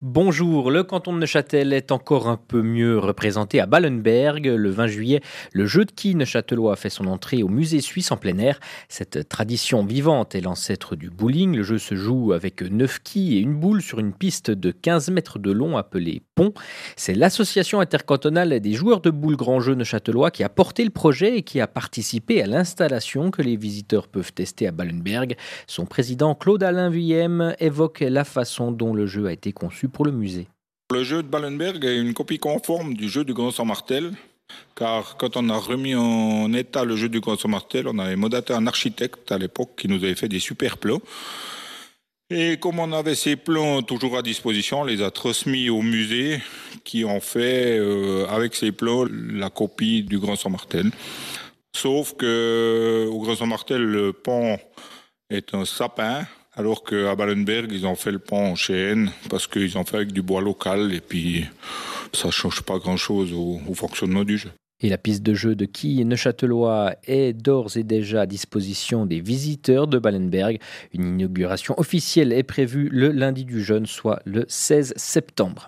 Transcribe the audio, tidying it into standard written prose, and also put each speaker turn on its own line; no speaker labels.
Bonjour, le canton de Neuchâtel est encore un peu mieux représenté à Ballenberg. Le 20 juillet, le jeu de quilles neuchâtelois a fait son entrée au musée suisse en plein air. Cette tradition vivante est l'ancêtre du bowling. Le jeu se joue avec 9 quilles et une boule sur une piste de 15 mètres de long appelée pont. C'est l'association intercantonale des joueurs de boules grand jeu neuchâtelois qui a porté le projet et qui a participé à l'installation que les visiteurs peuvent tester à Ballenberg. Son président Claude-Alain Vuillem évoque la façon dont le jeu a été conçu pour le musée.
Le jeu de Ballenberg est une copie conforme du jeu du Grand Saint-Martel, car quand on a remis en état le jeu du Grand Saint-Martel, on avait mandaté un architecte à l'époque qui nous avait fait des super plans. Et comme on avait ces plans toujours à disposition, on les a transmis au musée qui ont fait avec ces plans la copie du Grand Saint-Martel. Sauf que au Grand Saint-Martel, le pont est un sapin, alors qu'à Ballenberg, ils ont fait le pont en chêne parce qu'ils ont fait avec du bois local et puis ça ne change pas grand-chose au fonctionnement du jeu.
Et la piste de jeu de quilles neuchâtelois est d'ores et déjà à disposition des visiteurs de Ballenberg. Une inauguration officielle est prévue le lundi du jeûne, soit le 16 septembre.